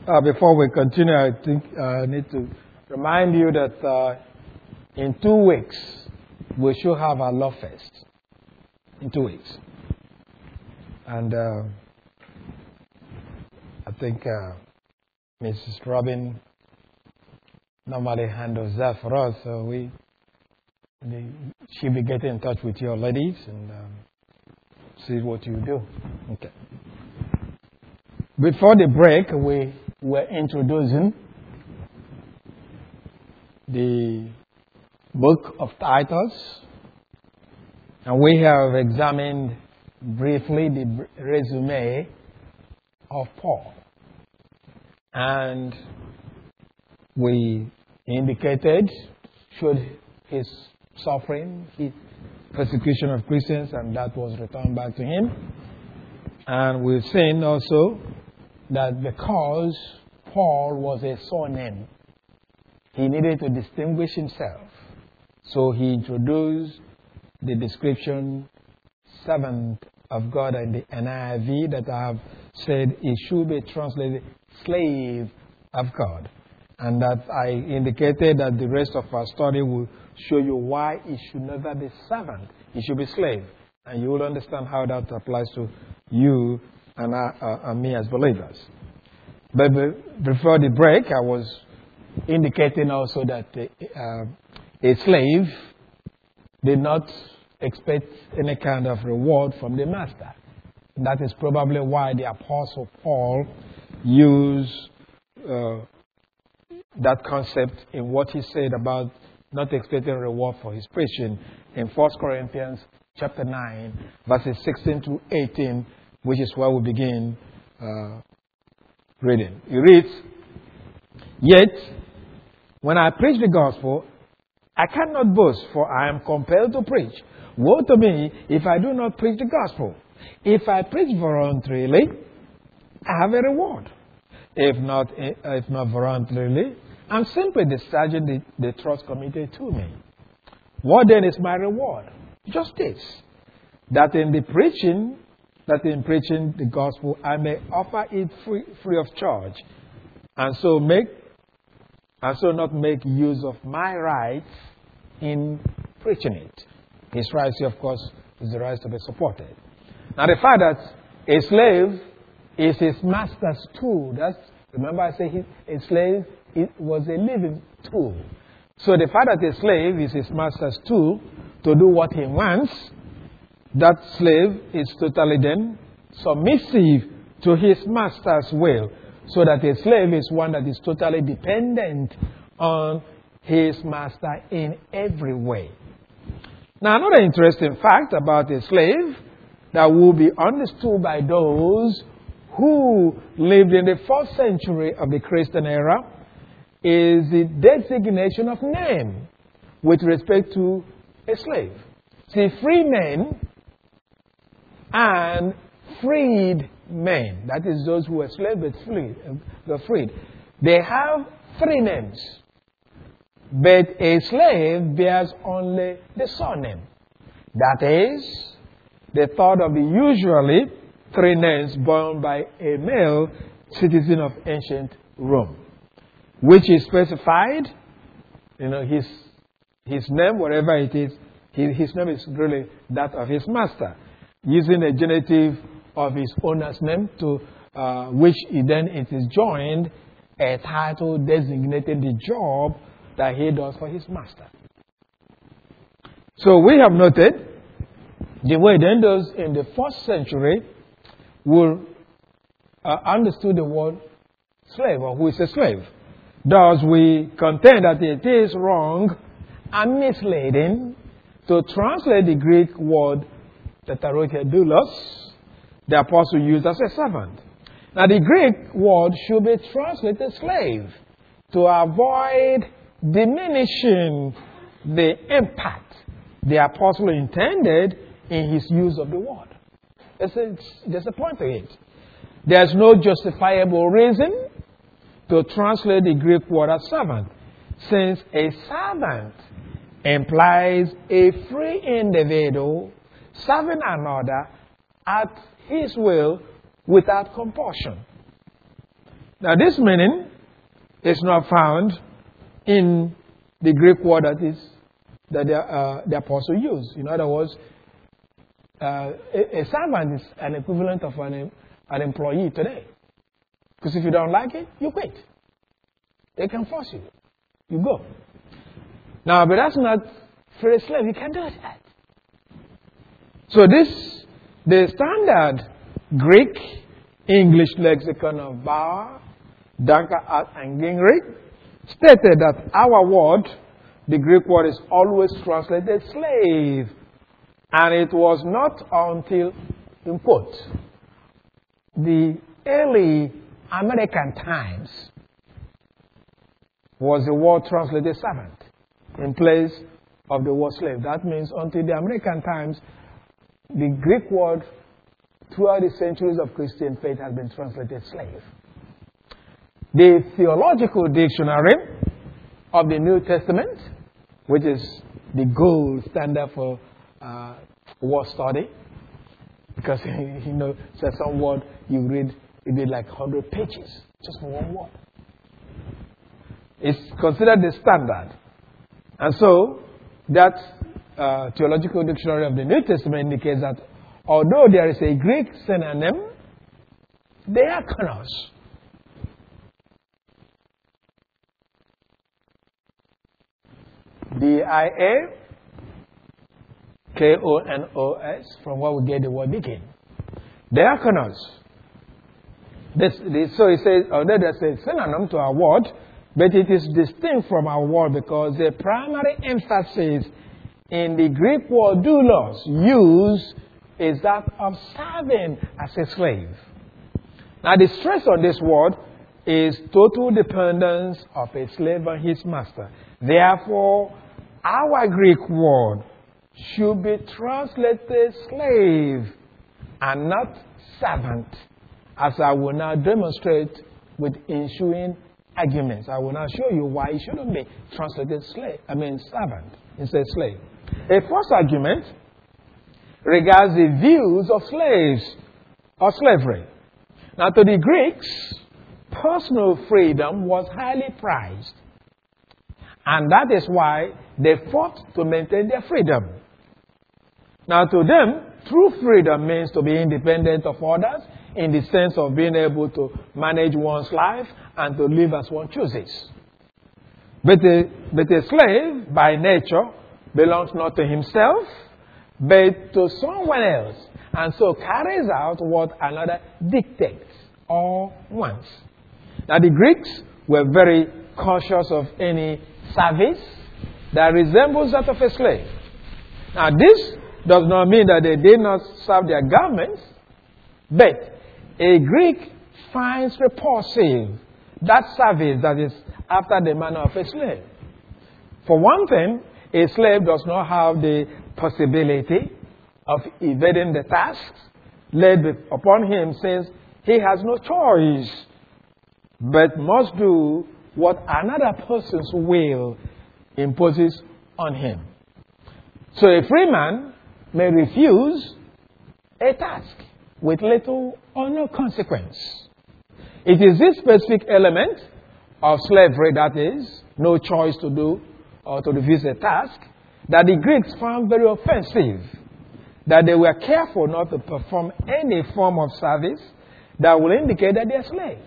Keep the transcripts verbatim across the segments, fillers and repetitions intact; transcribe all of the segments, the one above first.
Uh, before we continue, I think uh, I need to remind you that uh, in two weeks, we should have our Love Fest. In two weeks. And uh, I think uh, Missus Robin normally handles that for us, so we she'll be getting in touch with your ladies and um, see what you do. Okay. Before the break, we were introducing the book of Titus, and we have examined briefly the resume of Paul. And we indicated, should his suffering, his persecution of Christians, and that was returned back to him. And we've seen also that because Paul was a surname, he needed to distinguish himself. So he introduced the description, servant of God, in the N I V, that I have said it should be translated slave of God. And that I indicated that the rest of our study will show you why it should never be servant. It should be slave. And you will understand how that applies to you and, I, uh, and me as believers. But before the break, I was indicating also that uh, a slave did not expect any kind of reward from the master. That is probably why the Apostle Paul used uh, that concept in what he said about not expecting reward for his preaching in First Corinthians chapter nine, verses sixteen to eighteen, which is where we begin uh, reading. He reads, "Yet, when I preach the gospel, I cannot boast, for I am compelled to preach. Woe to me if I do not preach the gospel. If I preach voluntarily, I have a reward. If not, if not voluntarily, I'm simply discharging the, the trust committed to me. What then is my reward? Just this, that in the preaching, that in preaching the gospel, I may offer it free, free of charge, and so make, and so not make use of my rights in preaching it." His rights, of course, is the right to be supported. Now, the fact that a slave is his master's tool. That's, remember I said he, a slave it was a living tool. So the fact that a slave is his master's tool to do what he wants, that slave is totally then submissive to his master's will. So that a slave is one that is totally dependent on his master in every way. Now, another interesting fact about a slave that will be understood by those who lived in the first century of the Christian era is the designation of name with respect to a slave. See, free men and freed men, that is those who were slaves but free, were freed, they have three names. But a slave bears only the surname. That is the third of the usually three names borne by a male citizen of ancient Rome, which is specified, you know, his his name, whatever it is, his, his name is really that of his master, using a genitive of his owner's name, to uh, which then it is joined a title designating the job that he does for his master. So we have noted the way then those in the first century will uh, understood the word slave, or who is a slave. Thus we contend that it is wrong and misleading to translate the Greek word tetrarchidoulos, the apostle used as a servant. Now the Greek word should be translated slave to avoid diminishing the impact the apostle intended in his use of the word. There's a, there's a point to it. There's no justifiable reason to translate the Greek word as servant, since a servant implies a free individual serving another at his will without compulsion. Now, this meaning is not found in the Greek word that is that the, uh, the apostle used. In other words, uh, a, a servant is an equivalent of an, an employee today. Because if you don't like it, you quit. They can force you. You go. Now, but that's not for a slave. You can't do that. So this, the standard Greek English lexicon of Bauer, Dunker, and Gingrich stated that our word, the Greek word, is always translated slave. And it was not until, in quote, the early American times was the word translated servant in place of the word slave. That means until the American times, the Greek word throughout the centuries of Christian faith has been translated slave. The Theological Dictionary of the New Testament, which is the gold standard for uh, word study, because you know, so some word you read, you read like one hundred pages just for one word. It's considered the standard. And so, that uh, Theological Dictionary of the New Testament indicates that although there is a Greek synonym, diakonos, D I A K O N O S, from where we get the word deacon. Diakonos. This, this, so it says, although there's a synonym to our word, but it is distinct from our word because the primary emphasis in the Greek word doulos used is that of serving as a slave. Now the stress on this word is total dependence of a slave on his master. Therefore, our Greek word should be translated slave and not servant, as I will now demonstrate with ensuing arguments. I will now show you why it shouldn't be translated slave, I mean servant, instead slave. A first argument regards the views of slaves or slavery. Now, to the Greeks, personal freedom was highly prized. And that is why they fought to maintain their freedom. Now, to them, true freedom means to be independent of others in the sense of being able to manage one's life and to live as one chooses. But a, but a slave, by nature, belongs not to himself, but to someone else, and so carries out what another dictates or wants. Now, the Greeks were very cautious of any service that resembles that of a slave. Now, this does not mean that they did not serve their governments, but a Greek finds repulsive that service that is after the manner of a slave. For one thing, a slave does not have the possibility of evading the tasks laid upon him, since he has no choice but must do what another person's will imposes on him. So a free man may refuse a task with little or no consequence. It is this specific element of slavery, that is, no choice to do or to refuse a task, that the Greeks found very offensive, that they were careful not to perform any form of service that will indicate that they are slaves.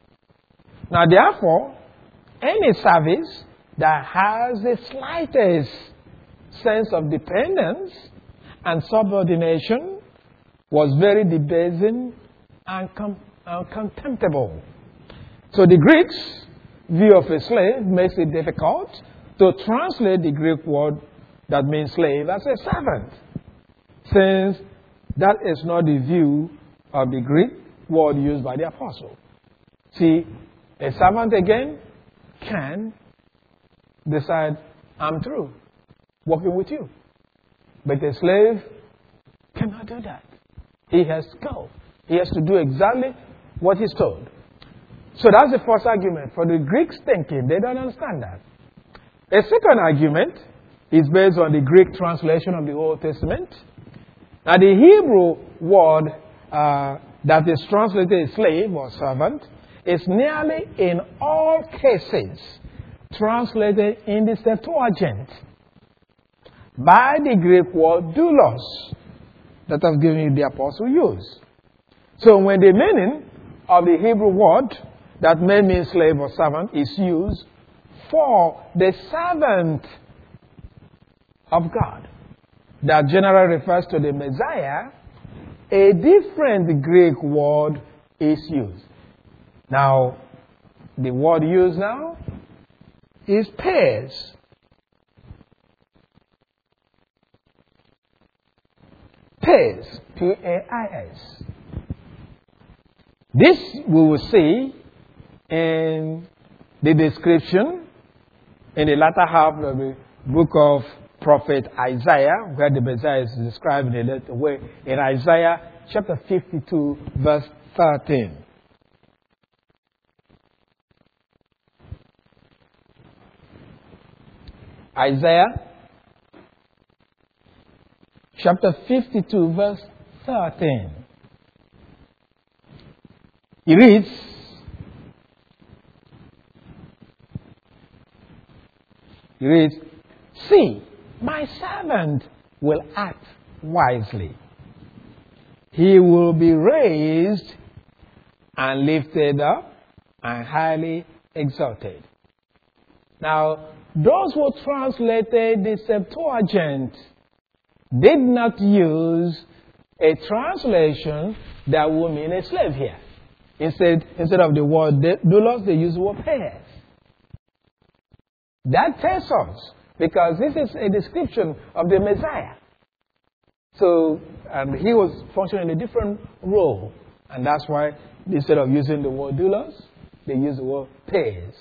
Now, therefore, any service that has the slightest sense of dependence and subordination was very debasing and, com- and contemptible. So the Greeks' view of a slave makes it difficult to translate the Greek word that means slave as a servant, since that is not the view of the Greek word used by the apostle. See, a servant again can decide, I'm through working with you. But a slave cannot do that. He has to go. He has to do exactly what he's told. So that's the first argument. For the Greeks thinking, they don't understand that. A second argument is based on the Greek translation of the Old Testament. Now, the Hebrew word uh, that is translated slave or servant is nearly in all cases translated in the Septuagint by the Greek word doulos that I've given you the apostle use. So when the meaning of the Hebrew word that may mean slave or servant is used for the servant of God that generally refers to the Messiah, a different Greek word is used. Now, the word used now is pairs. Pairs, P A I S. This we will see in the description in the latter half of the book of prophet Isaiah, where the Messiah is described in a little way, in Isaiah chapter fifty-two, verse thirteen. Isaiah chapter fifty-two, verse thirteen. It reads, it reads, "See, my servant will act wisely. He will be raised and lifted up and highly exalted." Now, those who translated the Septuagint did not use a translation that would mean a slave here. Instead, instead of the word doulos, they use the word pairs. That tells us, because this is a description of the Messiah. So, and he was functioning in a different role. And that's why instead of using the word doulos, they use the word pairs.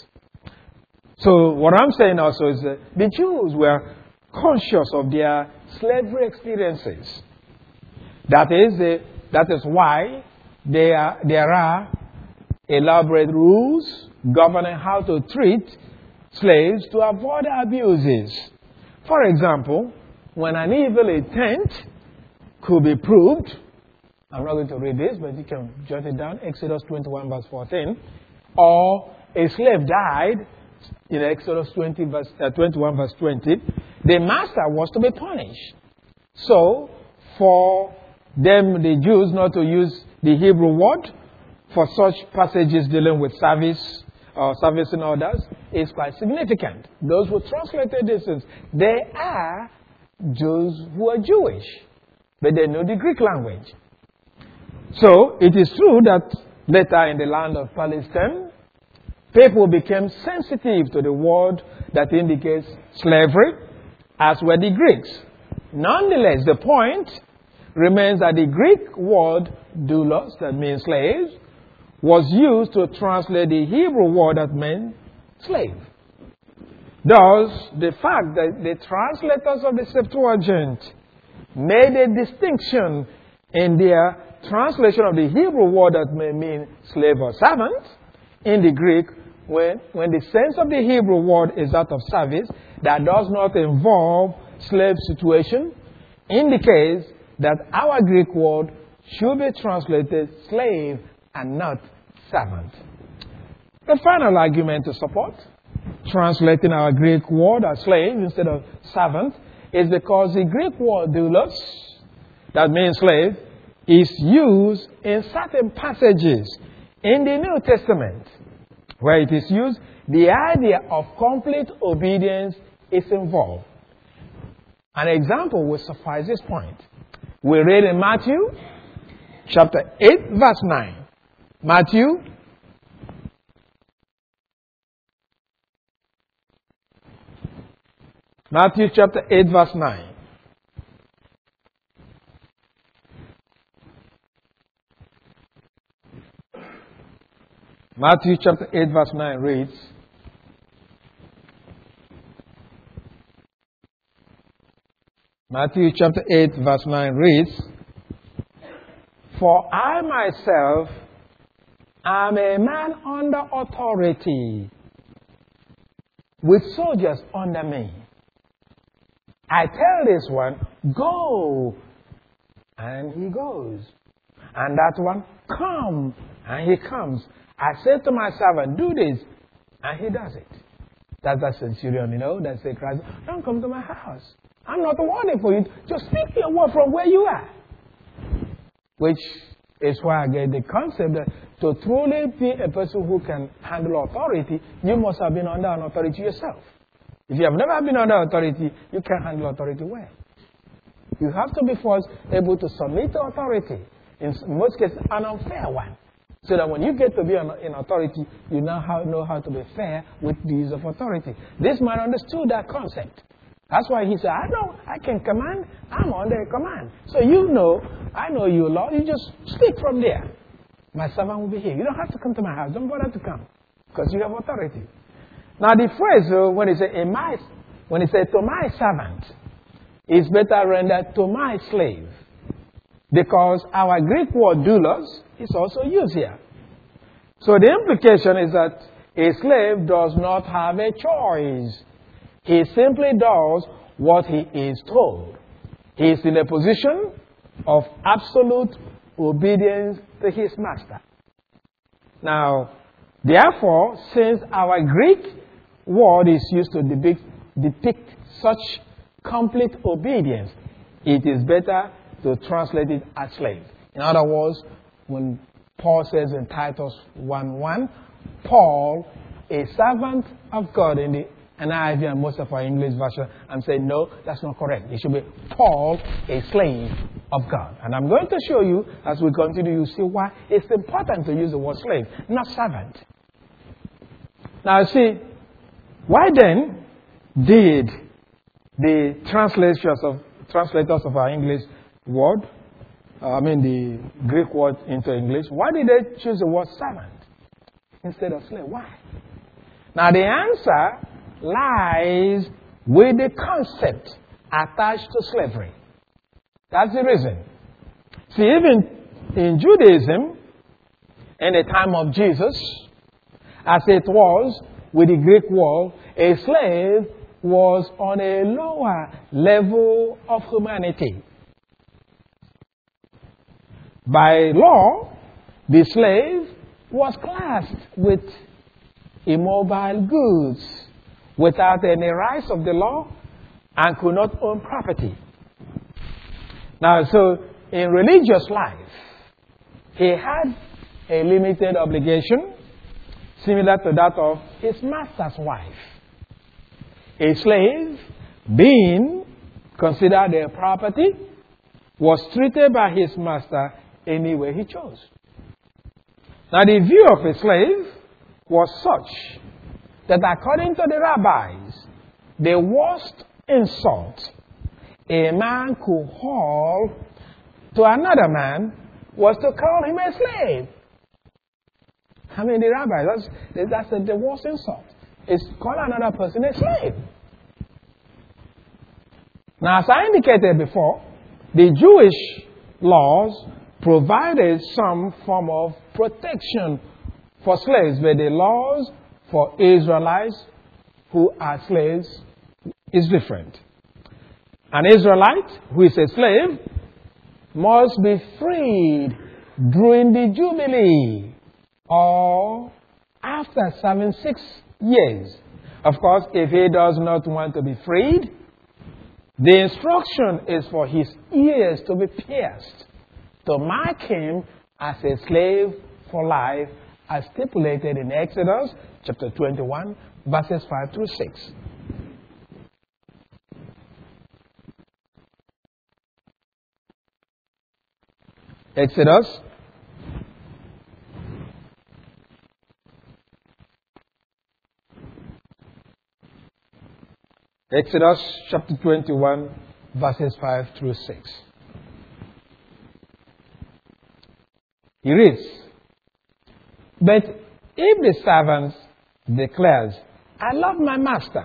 So what I'm saying also is that the Jews were conscious of their slavery experiences. That is, the, that is why there, there are elaborate rules governing how to treat slaves to avoid abuses. For example, when an evil intent could be proved, I'm not going to read this, but you can jot it down, Exodus twenty-one, verse fourteen, or a slave died, in Exodus twenty, verse, uh, twenty-one, verse twenty, the master was to be punished. So, for them, the Jews, not to use the Hebrew word for such passages dealing with service or servicing others is quite significant. Those who translated this, they are Jews who are Jewish, but they know the Greek language. So, it is true that later in the land of Palestine, people became sensitive to the word that indicates slavery, as were the Greeks. Nonetheless, the point remains that the Greek word doulos, that means slaves, was used to translate the Hebrew word that meant slave. Thus, the fact that the translators of the Septuagint made a distinction in their translation of the Hebrew word that may mean slave or servant in the Greek, when, when the sense of the Hebrew word is that of service, that does not involve slave situation, indicates that our Greek word should be translated slave and not servant. The final argument to support translating our Greek word as slave instead of servant is because the Greek word doulos, that means slave, is used in certain passages in the New Testament. Where it is used, the idea of complete obedience is involved. An example will suffice this point. We read in Matthew chapter eight, verse nine. Matthew Matthew chapter eight, verse nine. Matthew chapter eight, verse nine reads, Matthew chapter eight, verse nine reads, "For I myself am a man under authority, with soldiers under me. I tell this one, go, and he goes. And that one, come, and he comes. I said to my servant, do this, and he does it. That's the centurion, you know, that said, Christ, don't come to my house. I'm not worthy for you. Just speak your word from where you are. Which is why I get the concept that to truly be a person who can handle authority, you must have been under an authority yourself. If you have never been under authority, you can't handle authority well. You have to be first able to submit to authority, in most cases an unfair one, so that when you get to be in authority, you now know how to be fair with the use of authority. This man understood that concept. That's why he said, I know, I can command, I'm under command. So you know, I know you, Lord, you just speak from there. My servant will be here. You don't have to come to my house. Don't bother to come, because you have authority. Now the phrase, uh, when he said, in my, when he said to my servant, is better rendered to my slave. Because our Greek word doulos is also used here. So the implication is that a slave does not have a choice. He simply does what he is told. He is in a position of absolute obedience to his master. Now, therefore, since our Greek word is used to depict, depict such complete obedience, it is better to translate it as slave. In other words, when Paul says in Titus one one, Paul, a servant of God, in the N I V and most of our English version, I'm saying, no, that's not correct. It should be Paul, a slave of God. And I'm going to show you, as we continue, you see why it's important to use the word slave, not servant. Now, see, why then did the translators of, translators of our English word, uh, I mean the Greek word into English, why did they choose the word servant instead of slave? Why? Now, the answer lies with the concept attached to slavery. That's the reason. See, even in Judaism, in the time of Jesus, as it was with the Greek world, a slave was on a lower level of humanity. By law, the slave was classed with immobile goods, without any rights of the law, and could not own property. Now, so in religious life, he had a limited obligation similar to that of his master's wife. A slave, being considered a property, was treated by his master any way he chose. Now, the view of a slave was such that according to the rabbis, the worst insult a man could haul to another man was to call him a slave. I mean, the rabbis, that's, that's the, the worst insult. Is call another person a slave. Now, as I indicated before, the Jewish laws provided some form of protection for slaves, but the laws for Israelites who are slaves is different. An Israelite who is a slave must be freed during the Jubilee or after serving six years. Of course, if he does not want to be freed, the instruction is for his ears to be pierced to mark him as a slave for life, as stipulated in Exodus chapter twenty-one, verses five through six. Exodus Exodus chapter twenty-one, verses five through six. He reads, "But if the servant declares, I love my master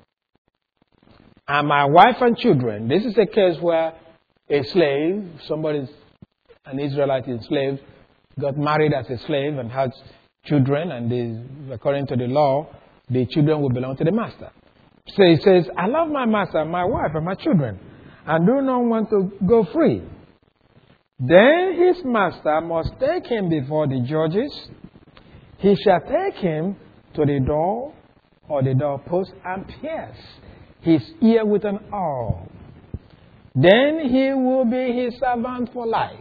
and my wife and children," this is a case where a slave, somebody, an Israelite slave, got married as a slave and had children, and they, according to the law, the children will belong to the master. So he says, I love my master, my wife, and my children, and do not want to go free. Then his master must take him before the judges. he shall take him to the door or the doorpost and pierce his ear with an awl. Then he will be his servant for life.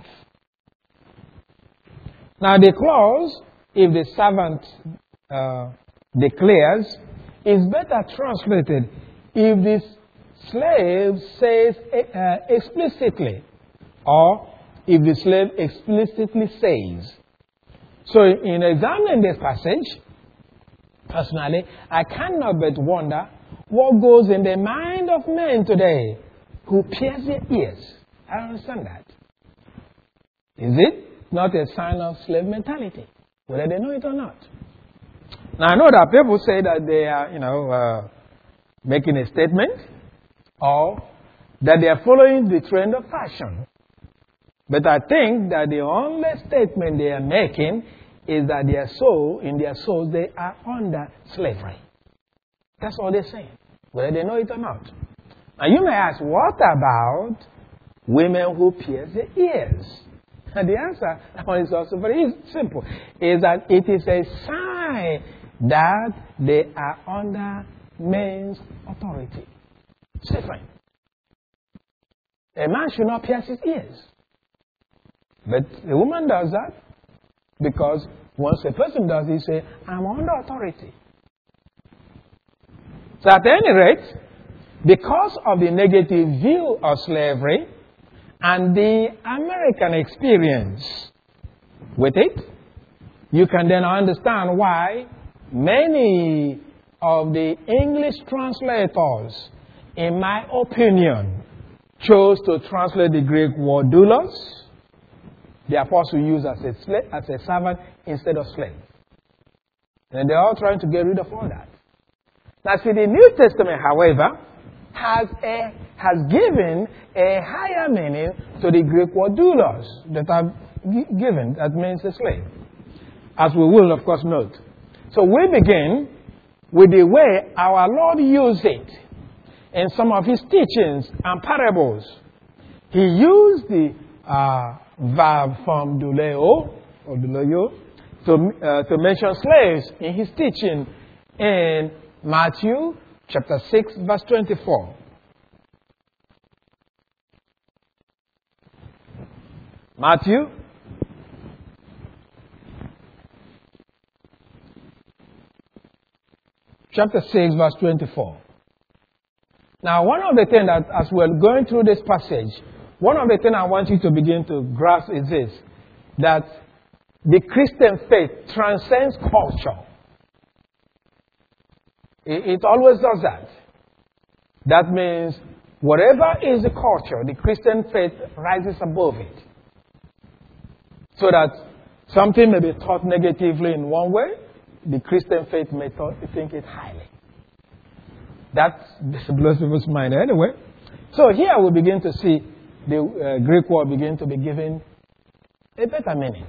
Now the clause, if the servant uh, declares, is better translated if the slave says uh, explicitly, or if the slave explicitly says. So in examining this passage, personally, I cannot but wonder what goes in the mind of men today who pierce their ears. I don't understand that. Is it not a sign of slave mentality, whether they know it or not? Now, I know that people say that they are, you know, uh, making a statement, or that they are following the trend of fashion. But I think that the only statement they are making is that their soul, in their souls, they are under slavery. That's all they're saying, whether they know it or not. And you may ask, what about women who pierce their ears? And the answer is also very simple, is that it is a sign that they are under men's authority. Slavery. A man should not pierce his ears. But a woman does that because once a person does it, he says, I'm under authority. So at any rate, because of the negative view of slavery and the American experience with it, you can then understand why many of the English translators, in my opinion, chose to translate the Greek word doulos, the apostle used as a, slave, as a servant instead of slave. And they're all trying to get rid of all that. Now, see, the New Testament, however, has a has given a higher meaning to the Greek word doulos that I've g- given, that means a slave, as we will, of course, note. So we begin with the way our Lord used it in some of his teachings and parables. He used the uh, verb form douleo or douleo to uh, to mention slaves in his teaching in Matthew chapter six, verse twenty-four. Matthew chapter six, verse twenty-four. Now, one of the things that, as we're going through this passage, one of the things I want you to begin to grasp is this, that the Christian faith transcends culture. It, it always does that. That means whatever is the culture, the Christian faith rises above it. So that something may be taught negatively in one way, the Christian faith may thought, think it highly. That blows people's mind anyway. So here we begin to see the uh, Greek word begin to be given a better meaning.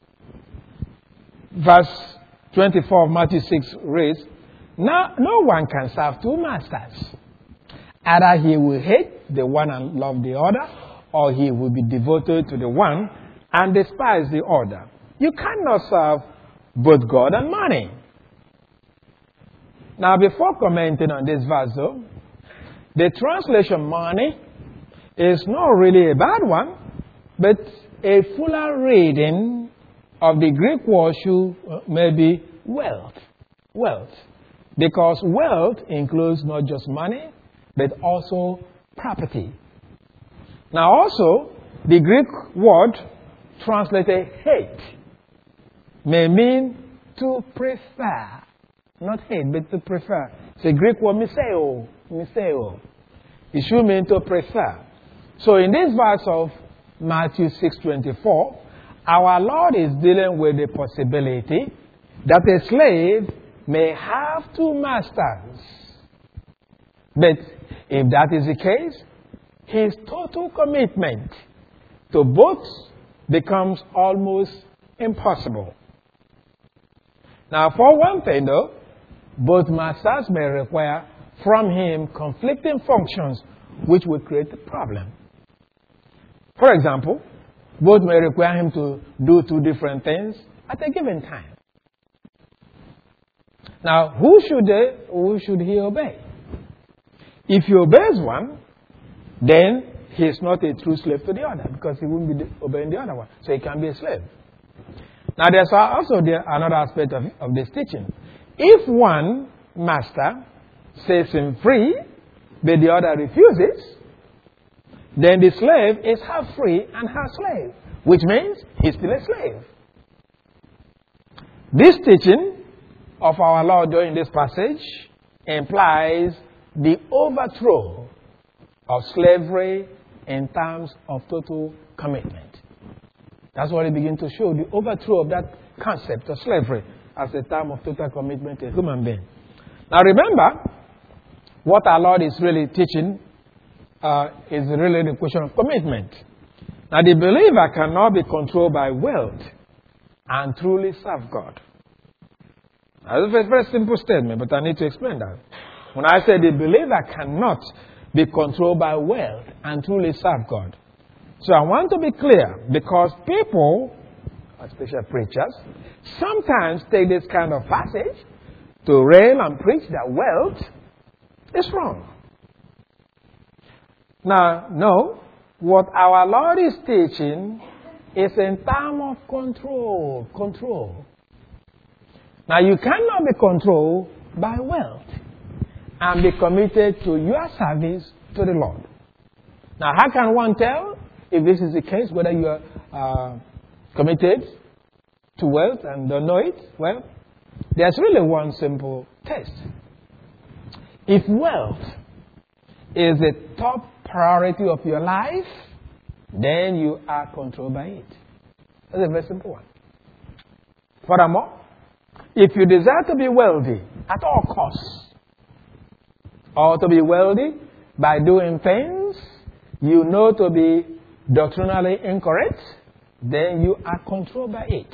Verse twenty-four of Matthew six reads, Now, no one can serve two masters. Either he will hate the one and love the other, or he will be devoted to the one and despise the other. You cannot serve both God and money. Now, before commenting on this verse, though, the translation money is not really a bad one, but a fuller reading of the Greek word should maybe wealth. Wealth. Because wealth includes not just money, but also property. Now, also, the Greek word translated hate may mean to prefer. Not hate, but to prefer. It's a Greek word, miseo. Miseo. It should mean to prefer. So in this verse of Matthew six twenty-four, our Lord is dealing with the possibility that a slave may have two masters. But if that is the case, his total commitment to both becomes almost impossible. Now, for one thing, though, both masters may require from him conflicting functions which will create a problem. For example, both may require him to do two different things at a given time. Now, who should they, who should he obey? If he obeys one, then he is not a true slave to the other because he won't be obeying the other one. So he can be a slave. Now, there's also the, another aspect of, of this teaching. If one master sets him free, but the other refuses, then the slave is half free and half slave, which means he's still a slave. This teaching of our Lord during this passage implies the overthrow of slavery in terms of total commitment. That's what it begins to show, the overthrow of that concept of slavery as a term of total commitment to a human being. Now remember, what our Lord is really teaching uh, is really the question of commitment. Now the believer cannot be controlled by wealth and truly serve God. Now, that's a very simple statement, but I need to explain that. When I say the believer cannot be controlled by wealth and truly serve God. So I want to be clear, because people, especially preachers, sometimes take this kind of passage to rail and preach that wealth is wrong. Now, no, what our Lord is teaching is in terms of control. Control. Now, you cannot be controlled by wealth and be committed to your service to the Lord. Now, how can one tell if this is the case, whether you are uh, committed to wealth and don't know it? Well, there's really one simple test. If wealth is the top priority of your life, then you are controlled by it. That's a very simple one. Furthermore, if you desire to be wealthy at all costs, or to be wealthy by doing things you know to be doctrinally incorrect, then you are controlled by it.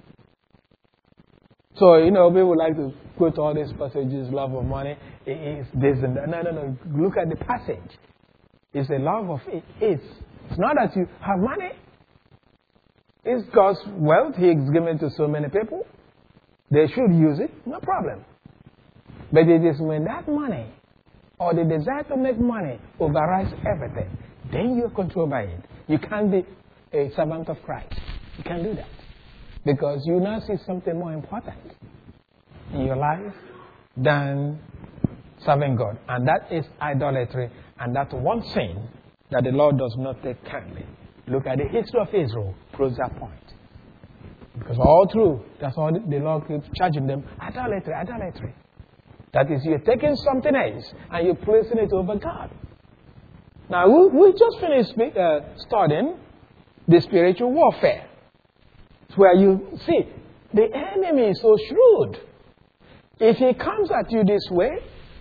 So, you know, people like to quote all these passages, love of money, is this and that. No, no, no. Look at the passage. It's the love of it. It's, it's not that you have money. It's God's wealth He is given to so many people. They should use it, no problem. But it is when that money or the desire to make money overrides everything, then you're controlled by it. You can't be a servant of Christ. You can't do that. Because you now see something more important in your life than serving God. And that is idolatry. And that's one sin that the Lord does not take kindly. Look at the history of Israel, proves that point. Because all through, that's all the Lord keeps charging them, idolatry, idolatry. That is, you're taking something else and you're placing it over God. Now, we, we just finished uh, studying the spiritual warfare. It's where you see, the enemy is so shrewd. If he comes at you this way,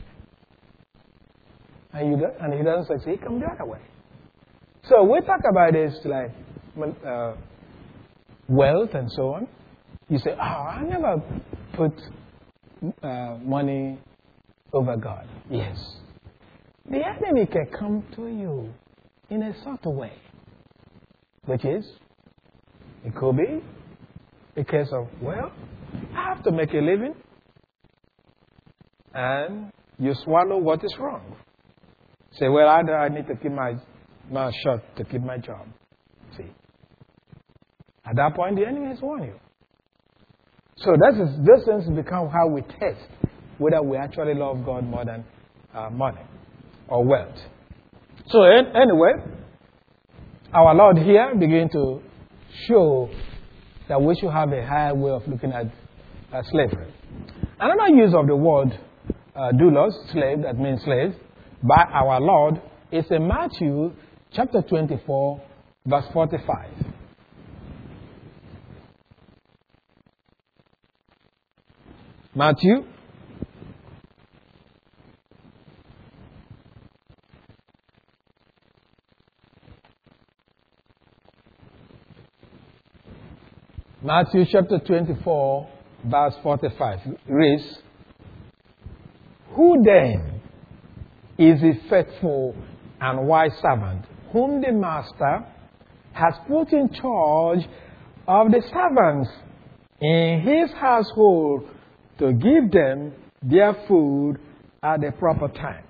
and, you and he doesn't succeed, he comes the other way. So we talk about this like uh, wealth and so on. You say, oh, I never put uh, money over God. Yes. The enemy can come to you in a subtle way, which is, it could be a case of, well, I have to make a living, and you swallow what is wrong. Say, well, I, I need to keep my mouth shut to keep my job. See? At that point, the enemy has won you. So that is, this has become how we test whether we actually love God more than uh, money or wealth. So anyway, our Lord here begins to show that we should have a higher way of looking at uh, slavery. Another use of the word uh, doulos, slave, that means slave, by our Lord is in Matthew chapter twenty-four, verse forty-five. Matthew Matthew chapter twenty-four, verse forty-five reads, "Who then is a faithful and wise servant, whom the master has put in charge of the servants in his household to give them their food at the proper time.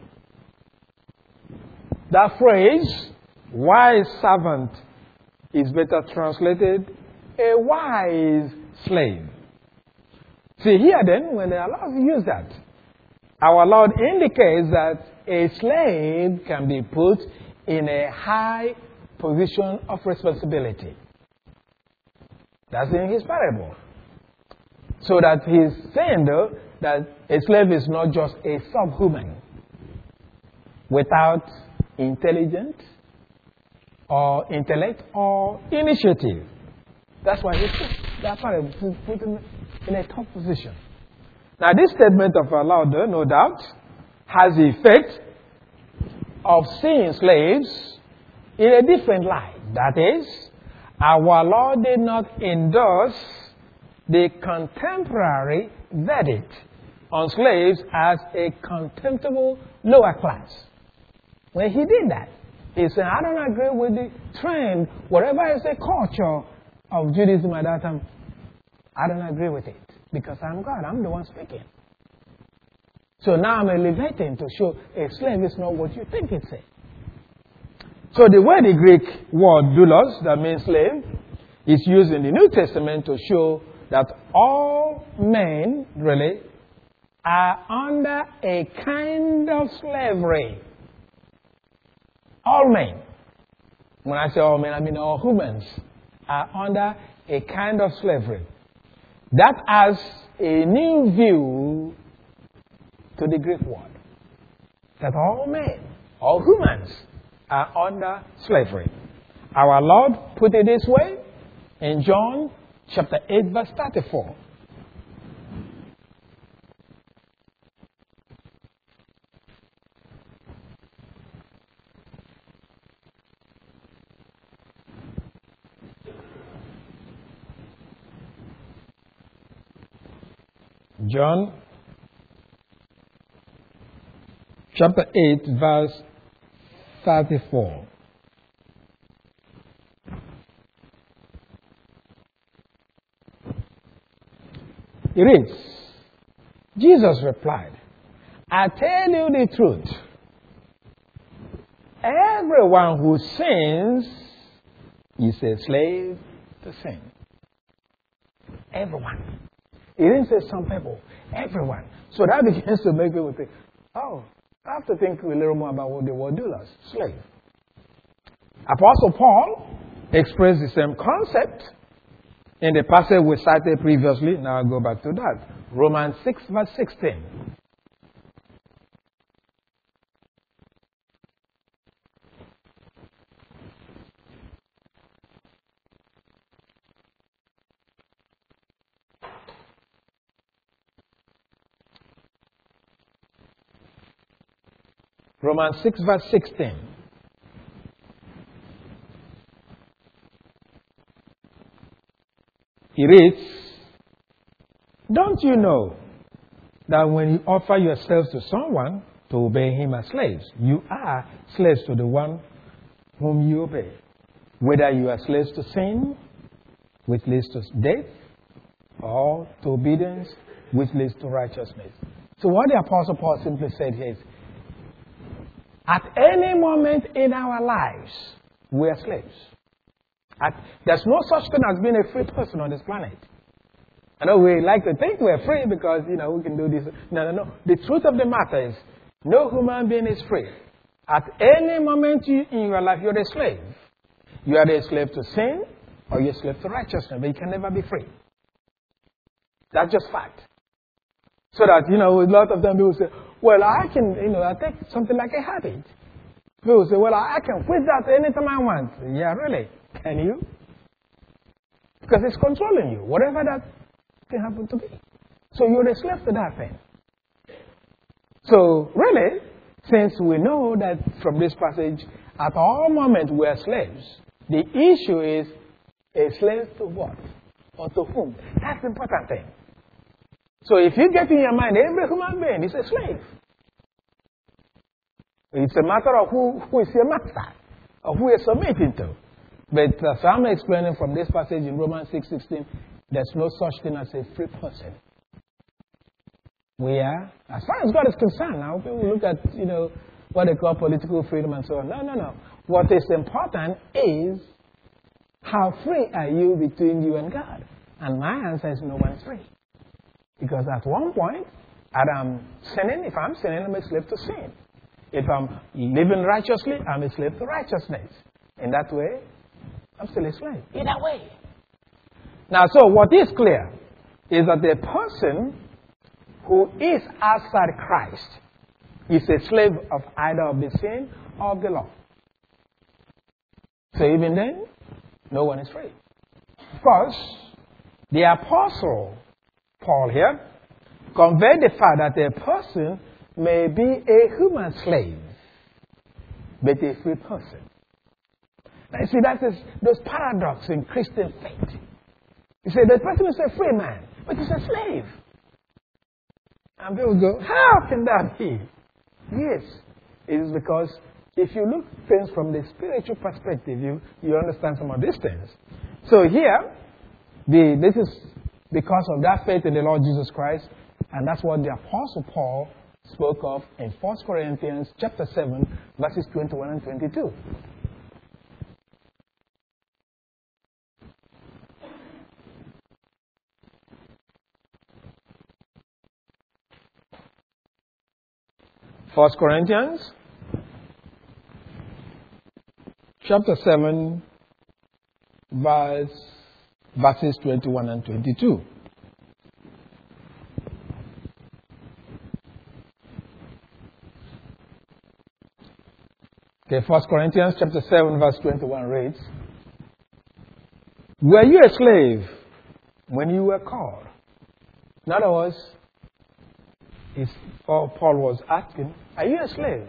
That phrase, wise servant, is better translated a wise slave. See, here then, when the Lord use that, our Lord indicates that a slave can be put in a high position of responsibility. That's in his parable. So that he's saying, though, that a slave is not just a subhuman without intelligence or intellect or initiative. That's why he put that parable put him in a top position. Now, this statement of our Lord, no doubt, has the effect of seeing slaves in a different light. That is, our Lord did not endorse the contemporary verdict on slaves as a contemptible lower class. When he did that, he said, I don't agree with the trend, whatever is the culture of Judaism at that time, I don't agree with it. Because I'm God, I'm the one speaking. So now I'm elevating to show a slave is not what you think it's. So the word, the Greek word doulos, that means slave, is used in the New Testament to show that all men, really, are under a kind of slavery. All men. When I say all men, I mean all humans are under a kind of slavery. That has a new view to the Greek word. That all men, all humans, are under slavery. Our Lord put it this way in John chapter eight, verse thirty-four. John chapter eight, verse thirty-four. It reads, Jesus replied, I tell you the truth. Everyone who sins is a slave to sin. Everyone. He didn't say some people, everyone. So that begins to make people think, oh, I have to think a little more about what the word doulos, slave. Apostle Paul expressed the same concept in the passage we cited previously. Now I'll go back to that. Romans six, verse sixteen. Romans six, verse sixteen. He reads, don't you know that when you offer yourselves to someone to obey him as slaves, you are slaves to the one whom you obey? Whether you are slaves to sin, which leads to death, or to obedience, which leads to righteousness. So what the Apostle Paul simply said here is, at any moment in our lives, we are slaves. At, there's no such thing as being a free person on this planet. I know we like to think we're free because, you know, we can do this. No, no, no. The truth of the matter is, no human being is free. At any moment you, in your life, you're a slave. You are a slave to sin or you're a slave to righteousness, but you can never be free. That's just fact. So that, you know, a lot of them people say, well, I can, you know, I take something like a habit. People say, well, I can quit that anytime I want. Yeah, really? Can you? Because it's controlling you, whatever that can happen to be. So you're a slave to that thing. So, really, since we know that from this passage, at all moments we are slaves, the issue is a slave to what? Or to whom? That's the important thing. So if you get in your mind, every human being is a slave. It's a matter of who, who is your master, or who you're submitting to. But as I'm explaining from this passage in Romans six sixteen, there's no such thing as a free person. We are, as far as God is concerned, now people look at, you know, what they call political freedom and so on. No, no, no. What is important is how free are you between you and God? And my answer is no one is free. Because at one point, I'm sinning. If I'm sinning, I'm a slave to sin. If I'm living righteously, I'm a slave to righteousness. In that way, I'm still a slave. Either way. Now, so what is clear is that the person who is outside Christ is a slave of either of the sin or of the law. So even then, no one is free. Of course, the apostle Paul here conveyed the fact that a person may be a human slave, but a free person. Now you see, that is those paradox in Christian faith. You say the person is a free man, but he's a slave. And people go, how can that be? Yes, it is because if you look at things from the spiritual perspective, you, you understand some of these things. So here, the, this is because of that faith in the Lord Jesus Christ, and that's what the Apostle Paul spoke of in First Corinthians chapter seven, verses twenty-one and twenty-two. First Corinthians chapter seven, verse, verses twenty-one and twenty-two. Okay, First Corinthians chapter seven, verse twenty-one reads, were you a slave when you were called? In other words, is, Paul was asking, are you a slave?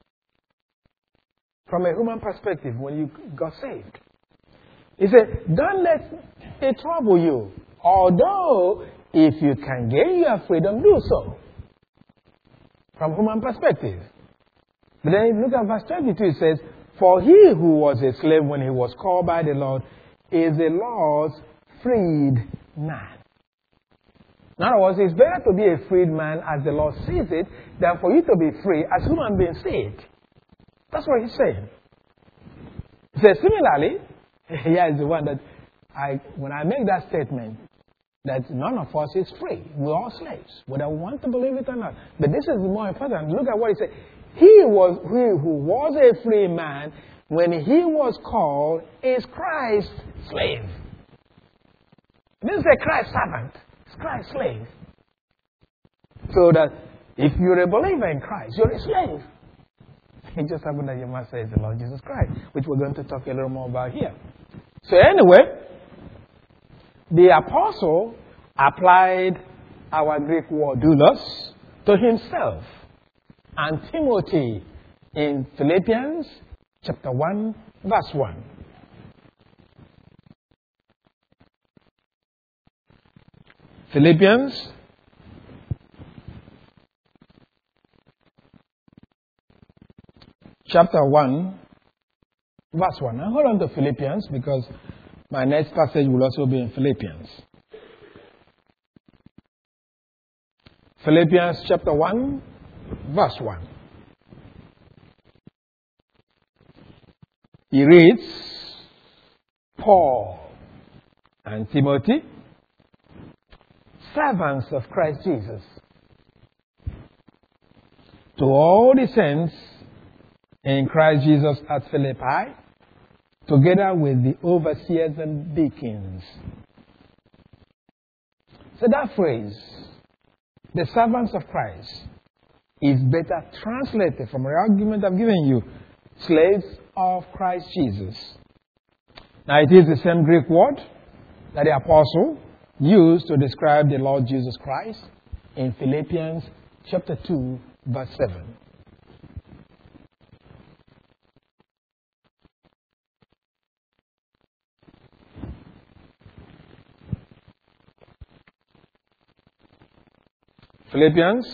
From a human perspective, when you got saved. He said, don't let it trouble you. Although, if you can gain your freedom, do so. From human perspective. But then if you look at verse twenty-two, it says, for he who was a slave when he was called by the Lord is the Lord's freed man. In other words, it's better to be a freed man as the Lord sees it than for you to be free as human beings see it. That's what he's saying. He says, similarly, here is the one that I, when I make that statement, that none of us is free. We're all slaves, whether we want to believe it or not. But this is more important. Look at what he said. He was he who was a free man when he was called is Christ's slave. It didn't say Christ's servant. It's Christ's slave. So that if you're a believer in Christ, you're a slave. It just happened that your master is the Lord Jesus Christ, which we're going to talk a little more about here. So anyway, the apostle applied our Greek word doulos to himself and Timothy in Philippians chapter one, verse one. Philippians chapter one, verse one. Now hold on to Philippians because my next passage will also be in Philippians. Philippians chapter one, verse one. He reads, Paul and Timothy, servants of Christ Jesus, to all the saints in Christ Jesus at Philippi, together with the overseers and deacons. So that phrase, the servants of Christ, is better translated from the argument I've given you, slaves of Christ Jesus. Now it is the same Greek word that the apostle used to describe the Lord Jesus Christ in Philippians chapter two, verse seven. Philippians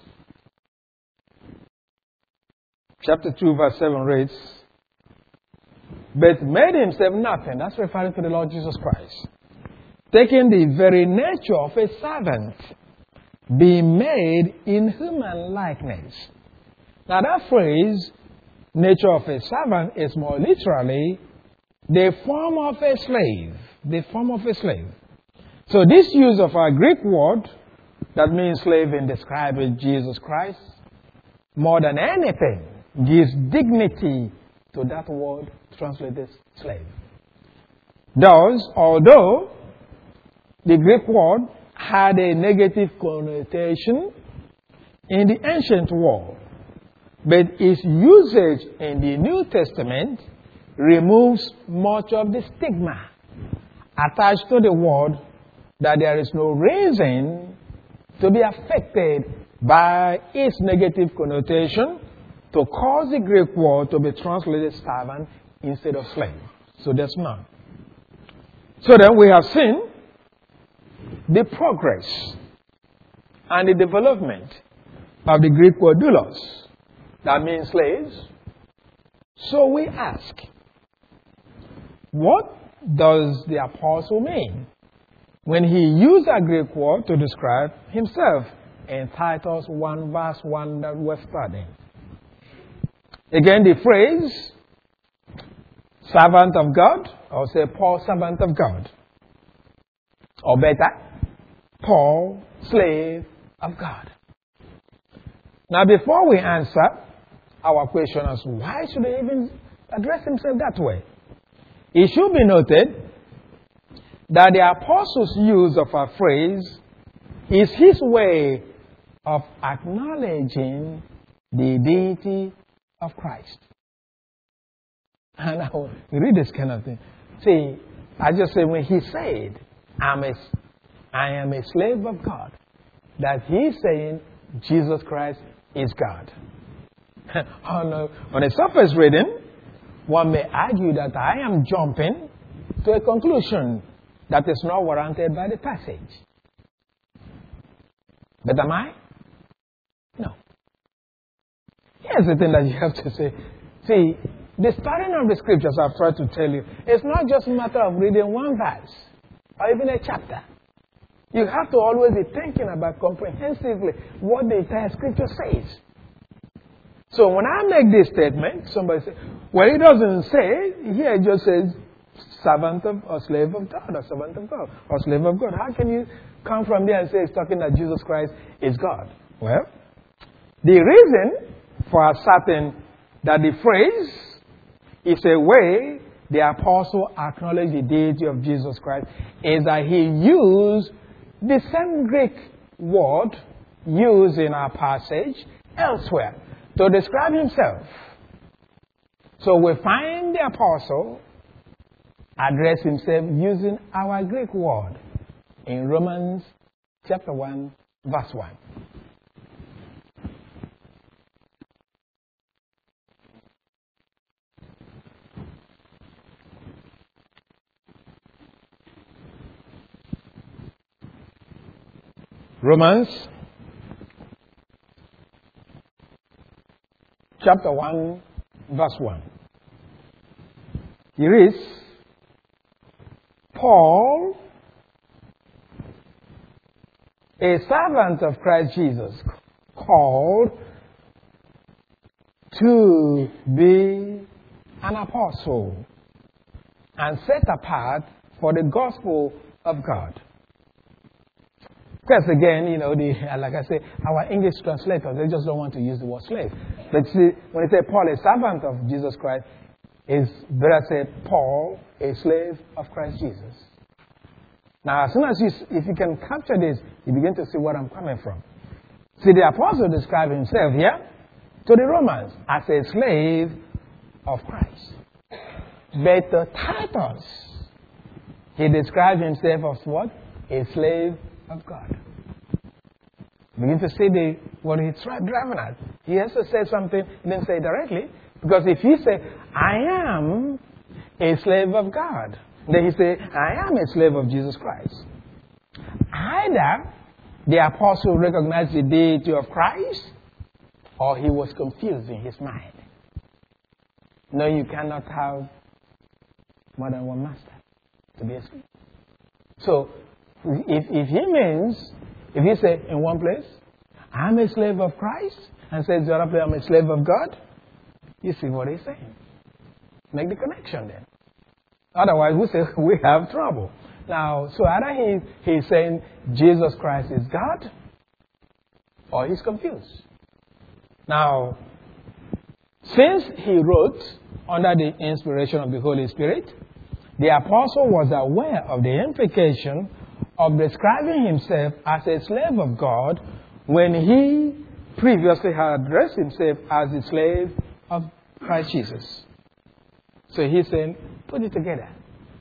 chapter two, verse seven reads, but made himself nothing. That's referring to the Lord Jesus Christ. Taking the very nature of a servant be made in human likeness. Now that phrase, nature of a servant, is more literally the form of a slave. The form of a slave. So this use of our Greek word that means slave in describing Jesus Christ, more than anything, gives dignity to that word translated slave. Thus, although the Greek word had a negative connotation in the ancient world, but its usage in the New Testament removes much of the stigma attached to the word, that there is no reason to be affected by its negative connotation to cause the Greek word to be translated servant instead of slave. So there's none. So then we have seen the progress and the development of the Greek word doulos. That means slaves. So we ask, what does the apostle mean when he used a Greek word to describe himself in Titus one verse one that we're studying? Again, the phrase, servant of God, or say Paul, servant of God. Or better, Paul, slave of God. Now, before we answer our question as why should he even address himself that way, it should be noted that the apostle's use of a phrase is his way of acknowledging the deity of Christ. And I will read this kind of thing. See, I just say when he said, I'm a, I am a slave of God, that he's saying Jesus Christ is God. on, a, on a surface reading, one may argue that I am jumping to a conclusion that is not warranted by the passage. But am I? No. Here's the thing that you have to say. See, the studying of the scriptures, I've tried to tell you, it's not just a matter of reading one verse or even a chapter. You have to always be thinking about comprehensively what the entire scripture says. So when I make this statement, somebody says, well, it doesn't say, here it just says, servant of or slave of God, or servant of God, or slave of God. How can you come from there and say it's talking that Jesus Christ is God? Well, the reason for asserting that the phrase is a way the apostle acknowledged the deity of Jesus Christ is that he used the same Greek word used in our passage elsewhere to describe himself. So we find the apostle address himself using our Greek word in Romans chapter one, verse one. Romans chapter one, verse one. Here is Paul, a servant of Christ Jesus, called to be an apostle and set apart for the gospel of God. Because again, you know, the, like I say, our English translators, they just don't want to use the word slave. But see, when they say Paul, a servant of Jesus Christ, it's better say Paul, a slave of Christ Jesus. Now, as soon as you, if you can capture this, you begin to see where I'm coming from. See, the apostle described himself here to the Romans as a slave of Christ. But to Titus, he described himself as what? A slave of God. Begin to see the what he's driving at. He also said something, he didn't say directly, because if he say, I am a slave of God, then he say, I am a slave of Jesus Christ. Either the apostle recognized the deity of Christ, or he was confused in his mind. No, you cannot have more than one master to be a slave. So, if, if he means If he say in one place, I'm a slave of Christ, and says the other place, I'm a slave of God, you see what he's saying. Make the connection then. Otherwise, we say we have trouble. Now, so either he, he's saying Jesus Christ is God, or he's confused. Now, since he wrote under the inspiration of the Holy Spirit, the apostle was aware of the implication of describing himself as a slave of God when he previously had addressed himself as a slave of Christ Jesus. So he's saying, put it together.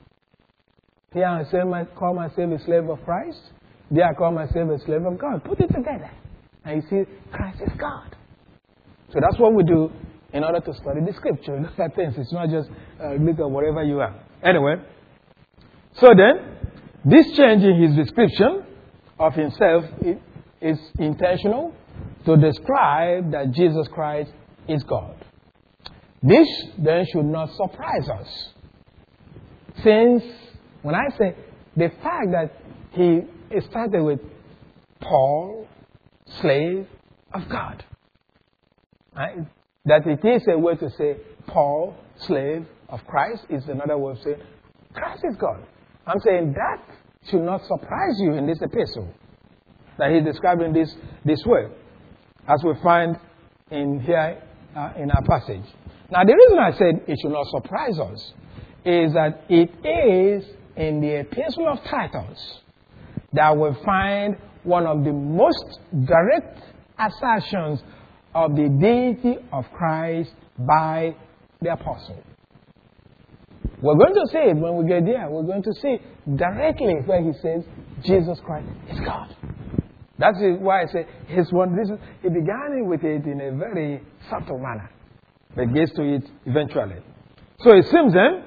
Here I say, call myself a slave of Christ. There I call myself a slave of God. Put it together. And you see, Christ is God. So that's what we do in order to study the scripture. Look at things. It's not just uh, look at whatever you are. Anyway, so then, this change in his description of himself is intentional to describe that Jesus Christ is God. This then should not surprise us. Since, when I say the fact that he started with Paul, slave of God. Right? That it is a way to say Paul, slave of Christ, is another way of saying Christ is God. I'm saying that should not surprise you in this epistle. That he's describing this this way, as we find in here uh, in our passage. Now, the reason I said it should not surprise us is that it is in the epistle of Titus that we find one of the most direct assertions of the deity of Christ by the apostle. We're going to see it when we get there. We're going to see directly where he says Jesus Christ is God. That's why I say his one. This is, he began with it in a very subtle manner, but gets to it eventually. So it seems then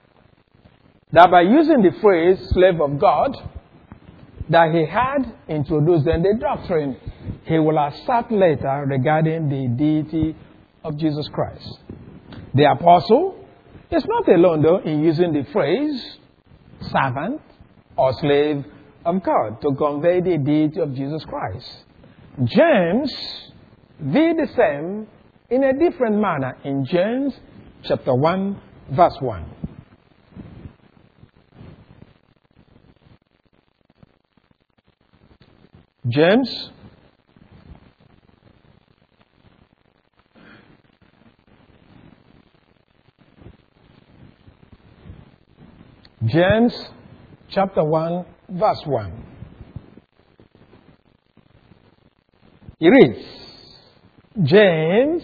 that by using the phrase slave of God, that he had introduced then the doctrine he will assert later regarding the deity of Jesus Christ. The apostle is not alone, though, in using the phrase servant or slave of God to convey the deity of Jesus Christ. James did the same in a different manner in James chapter one, verse one. James James chapter one, verse one. It reads, James,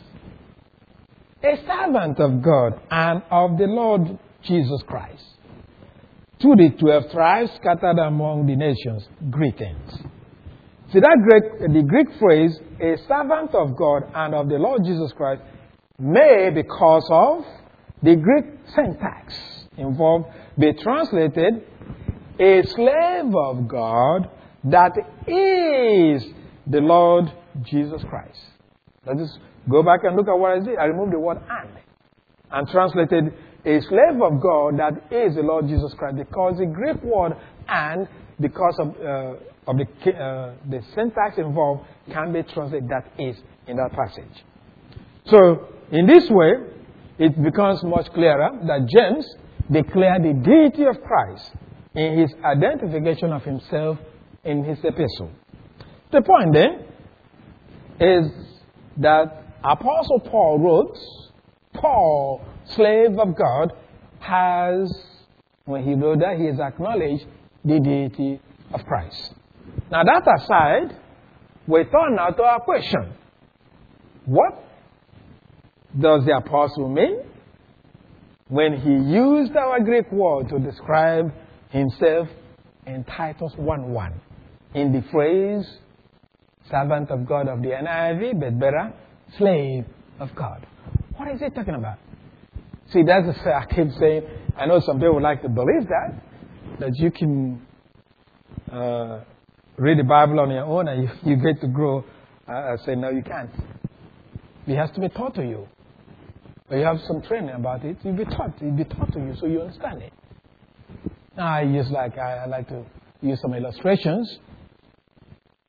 a servant of God and of the Lord Jesus Christ, to the twelve tribes scattered among the nations, greetings. See that Greek, the Greek phrase, a servant of God and of the Lord Jesus Christ, may, because of the Greek syntax involved, be translated a slave of God that is the Lord Jesus Christ. Let's just go back and look at what I did. I removed the word and and translated a slave of God that is the Lord Jesus Christ, because the Greek word and, because of uh, of the uh, the syntax involved, can be translated that is in that passage. So in this way, it becomes much clearer that James declared the deity of Christ in his identification of himself in his epistle. The point then is that Apostle Paul wrote, Paul, slave of God, has, when he wrote that, he has acknowledged the deity of Christ. Now that aside, we turn now to our question. What does the apostle mean when he used our Greek word to describe himself in Titus one one in the phrase servant of God of the N I V, but better, slave of God? What is he talking about? See, that's a, I keep saying, I know some people would like to believe that, that you can uh, read the Bible on your own and you, you get to grow. Uh, I say, no, you can't. It has to be taught to you. But you have some training about it, you'll be taught. It'll be taught to you so you understand it. Now, I use like, I, I like to use some illustrations.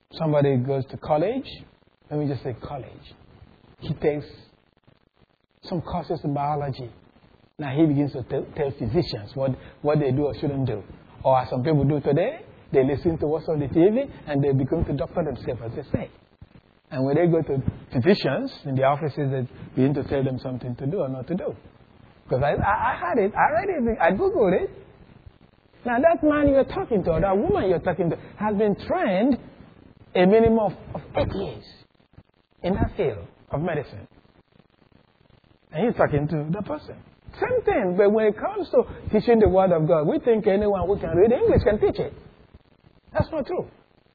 somebody goes to college, let me just say college. He takes some courses in biology. Now he begins to tell, tell physicians what, what they do or shouldn't do. Or as some people do today, they listen to what's on the T V and they become the doctor themselves, as they say. And when they go to physicians in the offices, they begin to tell them something to do or not to do. Because I, I, I had it, I read it, I Googled it. Now that man you're talking to, or that woman you're talking to, has been trained a minimum of, of eight years in that field of medicine. And you're talking to the person. Same thing, but when it comes to teaching the Word of God, we think anyone who can read English can teach it. That's not true.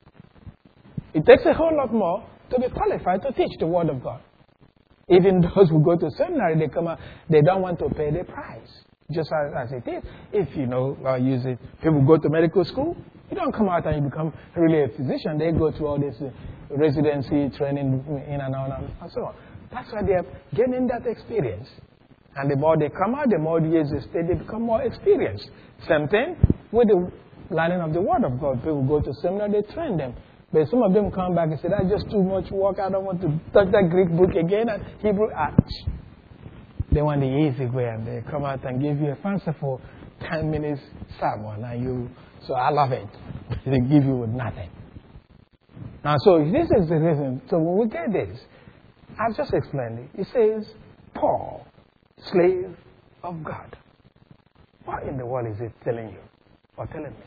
It takes a whole lot more to be qualified to teach the Word of God. Even those who go to seminary, they come out, they don't want to pay the price. Just as, as it is. If you know, uh, use it, people go to medical school, you don't come out and you become really a physician. They go through all this uh, residency training in and out and so on. That's why they are gaining that experience. And the more they come out, the more years they stay, they become more experienced. Same thing with the learning of the Word of God. People go to seminary, they train them. But some of them come back and say, that's just too much work. I don't want to touch that Greek book again. And Hebrew, ouch. They want the easy way, and they come out and give you a fanciful ten minutes sermon. And you, so I love it. They give you with nothing. Now, so this is the reason. So when we get this, I've just explained it. It says, Paul, slave of God. What in the world is it telling you or telling me?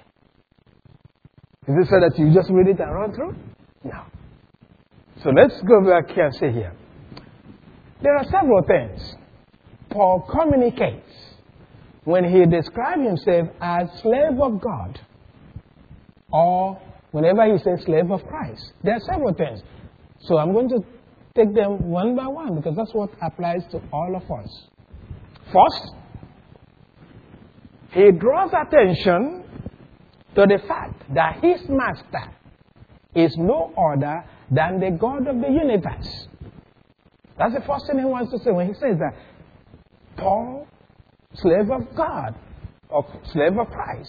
Is it so that you just read it and run through? No. So let's go back here and see here. There are several things Paul communicates when he describes himself as slave of God, or whenever he says slave of Christ. There are several things. So I'm going to take them one by one because that's what applies to all of us. First, he draws attention to the fact that his master is no other than the God of the universe. That's the first thing he wants to say when he says that Paul, slave of God, or slave of Christ.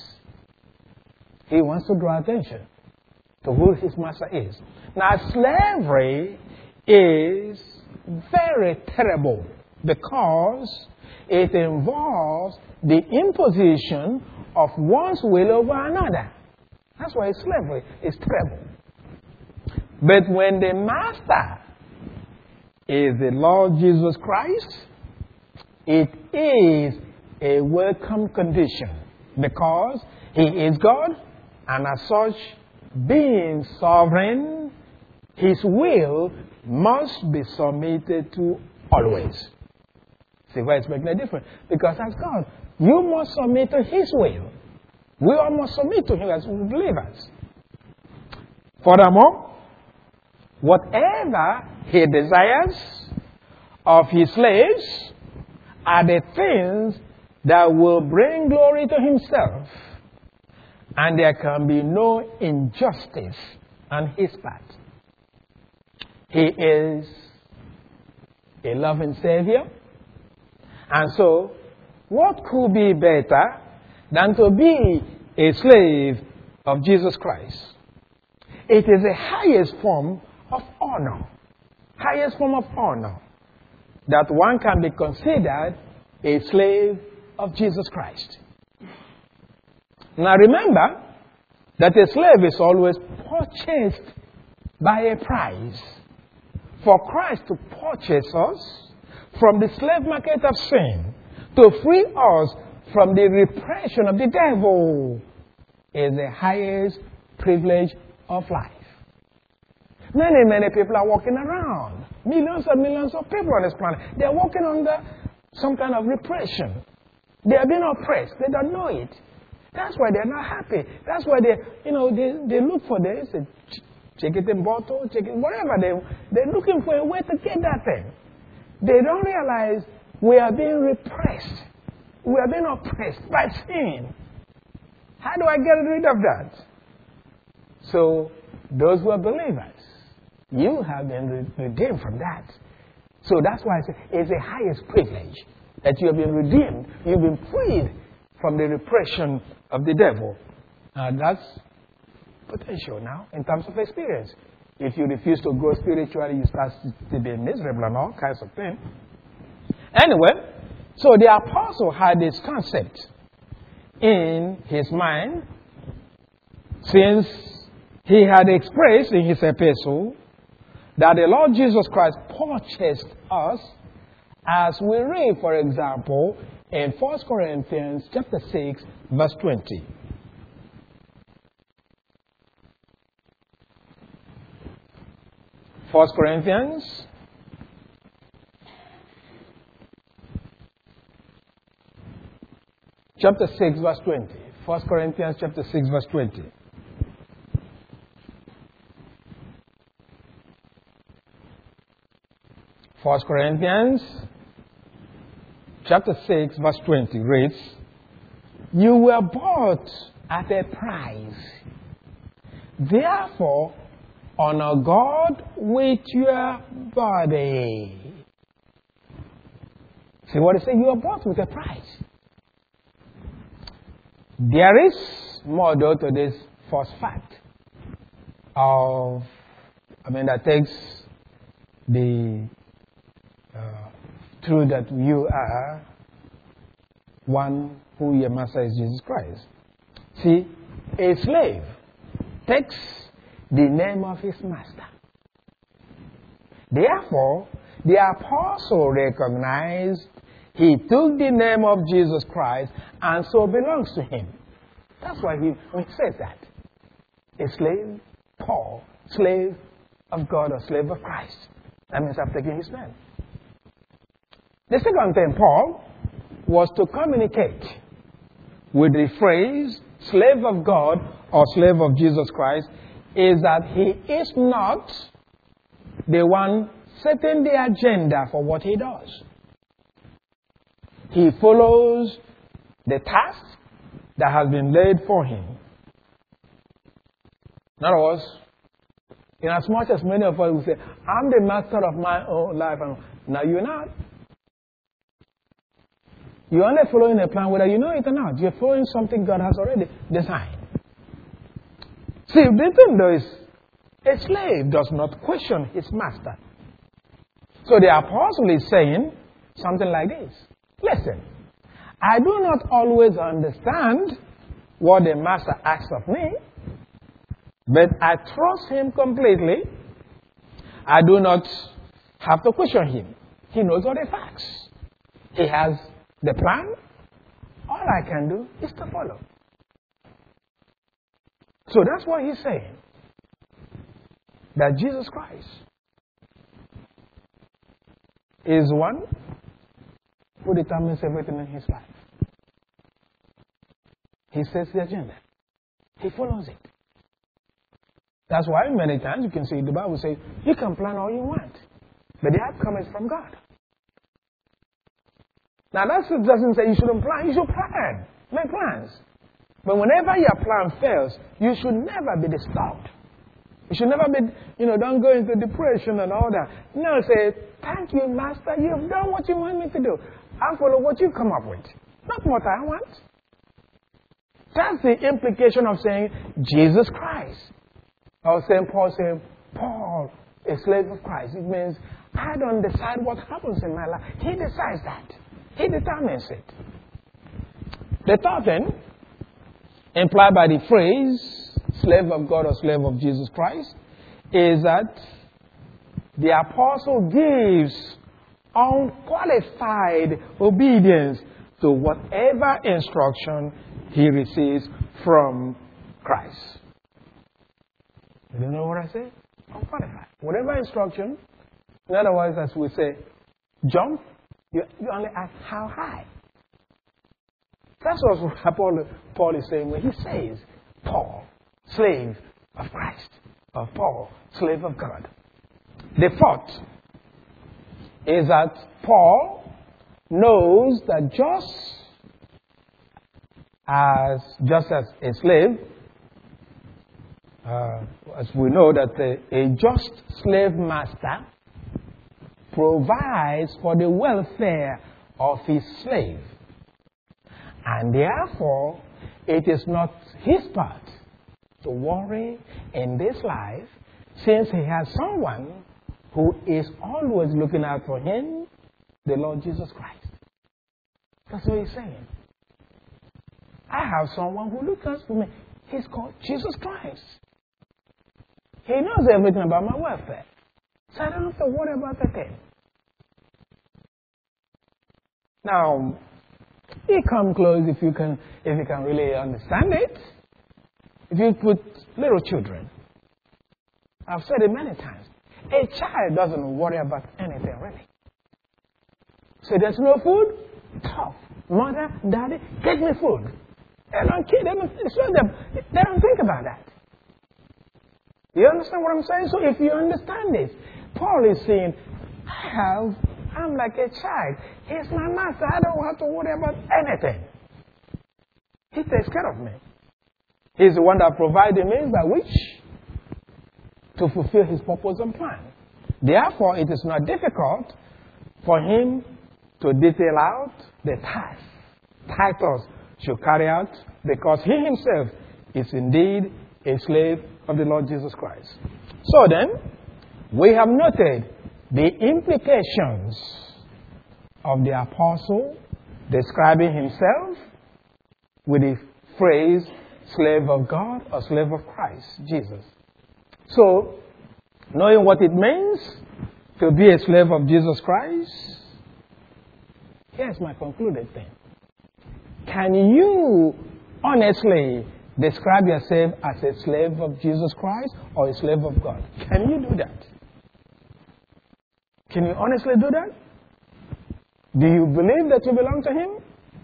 He wants to draw attention to who his master is. Now, slavery is very terrible because it involves the imposition of one's will over another. That's why slavery is terrible. But when the master is the Lord Jesus Christ, it is a welcome condition because he is God, and as such, being sovereign, his will must be submitted to always. See why it's making a difference? Because as God, you must submit to his will. We all must submit to him as believers. Furthermore, whatever he desires of his slaves are the things that will bring glory to himself, and there can be no injustice on his part. He is a loving Savior, and so what could be better than to be a slave of Jesus Christ? It is the highest form of honor, highest form of honor, that one can be considered a slave of Jesus Christ. Now remember that a slave is always purchased by a price. For Christ to purchase us from the slave market of sin, to free us from the repression of the devil, is the highest privilege of life. Many, many people are walking around. Millions and millions of people on this planet. They are walking under some kind of repression. They are being oppressed. They don't know it. That's why they're not happy. That's why they, you know, they, they look for this. They check it in bottle, check it, whatever. They, they're looking for a way to get that thing. They don't realize we are being repressed. We are being oppressed by sin. How do I get rid of that? So, those who are believers, you have been redeemed from that. So that's why I say it's the highest privilege that you have been redeemed. You've been freed from the repression of the devil. And that's potential now in terms of experience. If you refuse to grow spiritually, you start to be miserable and all kinds of things. Anyway, so the apostle had this concept in his mind since he had expressed in his epistle that the Lord Jesus Christ purchased us, as we read, for example, in First Corinthians chapter six, verse twenty. First Corinthians chapter six, verse twenty. First Corinthians chapter six, verse twenty. First Corinthians chapter six, verse twenty reads, "You were bought at a price. Therefore, honor God with your body." See what it says? You are bought with a price. There is more though to this first fact of, I mean, that takes the uh, truth that you are one who your master is Jesus Christ. See, a slave takes the name of his master. Therefore, the apostle recognized he took the name of Jesus Christ and so belongs to him. That's why he, when he says that. A slave, Paul, slave of God or slave of Christ. That means I've taken his name. The second thing, Paul, was to communicate with the phrase slave of God or slave of Jesus Christ is that he is not the one setting the agenda for what he does. He follows the task that has been laid for him. In other words, in as much as many of us will say, I'm the master of my own life, and now you're not. You're only following a plan whether you know it or not. You're following something God has already designed. See, the thing though is, a slave does not question his master. So the apostle is saying something like this. Listen, I do not always understand what the master asks of me, but I trust him completely. I do not have to question him. He knows all the facts. He has the plan. All I can do is to follow. So that's what he's saying. That Jesus Christ is one who determines everything in his life. He sets the agenda. He follows it. That's why many times you can see the Bible says, you can plan all you want, but the outcome is from God. Now that doesn't say you shouldn't plan. You should plan. Make plans. But whenever your plan fails, you should never be disturbed. You should never be, you know, don't go into depression and all that. No, say, thank you, Master. You've done what you want me to do. I'll follow what you come up with. Not what I want. That's the implication of saying Jesus Christ. Or Saint Paul saying, Paul, a slave of Christ. It means I don't decide what happens in my life. He decides that. He determines it. The third thing, implied by the phrase, slave of God or slave of Jesus Christ, is that the apostle gives unqualified obedience to whatever instruction he receives from Christ. You don't know what I say? Unqualified. Whatever instruction, in other words, as we say, jump, you, you only ask how high. That's what Paul, Paul is saying when he says, Paul, slave of Christ, or Paul, slave of God. The fourth is that Paul knows that just as just as a slave, uh, as we know that a, a just slave master provides for the welfare of his slave. And therefore, it is not his part, to worry in this life since he has someone who is always looking out for him, the Lord Jesus Christ. That's what he's saying. I have someone who looks out for me. He's called Jesus Christ. He knows everything about my welfare. So I don't have to worry about a thing. Now, you come close if you can if you can really understand it. If you put little children, I've said it many times, a child doesn't worry about anything really. So there's no food, tough. Mother, daddy, get me food. They don't care. They don't, it's not them. They don't think about that. You understand what I'm saying? So if you understand this, Paul is saying, I have, I'm like a child. He's my master. I don't have to worry about anything. He takes care of me. He's the one that provides the means by which to fulfill his purpose and plan. Therefore, it is not difficult for him to detail out the task Titus should carry out, because he himself is indeed a slave of the Lord Jesus Christ. So then, we have noted the implications of the apostle describing himself with the phrase slave of God or slave of Christ, Jesus. So, knowing what it means to be a slave of Jesus Christ, here's my concluded thing. Can you honestly describe yourself as a slave of Jesus Christ or a slave of God? Can you do that? Can you honestly do that? Do you believe that you belong to Him?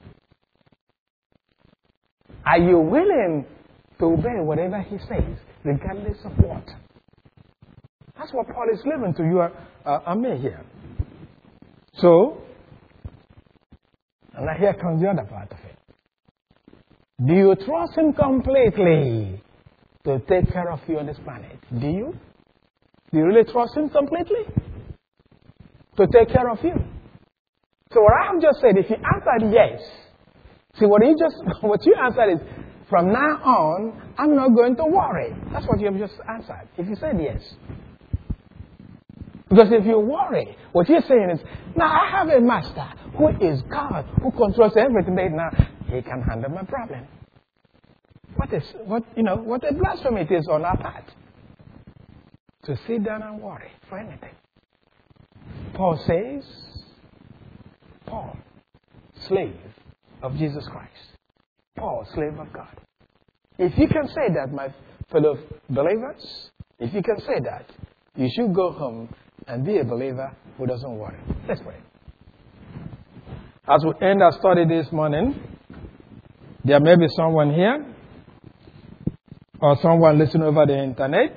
Are you willing to obey whatever He says, regardless of what? That's what Paul is leaving to you uh, and me here. So, and now here comes the other part of it. Do you trust Him completely to take care of you on this planet? Do you? Do you really trust Him completely to take care of you? So what I have just said, if you answered yes, see what you just what you answered is, from now on, I'm not going to worry. That's what you have just answered. If you said yes. Because if you worry, what you're saying is, now I have a master who is God, who controls everything. Now He can handle my problem. What is what you know? What a blasphemy it is on our part to sit down and worry for anything. Paul says, Paul, slave of Jesus Christ. Paul, slave of God. If you can say that, my fellow believers, if you can say that, you should go home and be a believer who doesn't worry. Let's pray. As we end our study this morning, there may be someone here or someone listening over the internet.